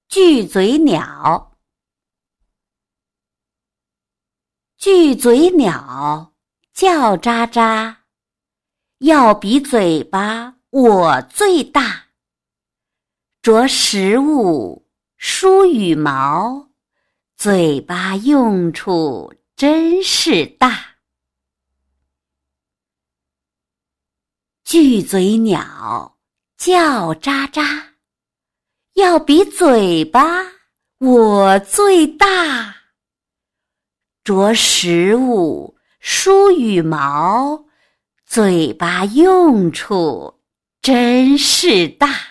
巨嘴鸟。巨嘴鸟叫喳喳，要比嘴巴我最大。啄食物，梳羽毛，嘴巴用处真是大。巨嘴鸟叫喳喳，要比嘴巴我最大。啄食物，梳羽毛，嘴巴用处真是大。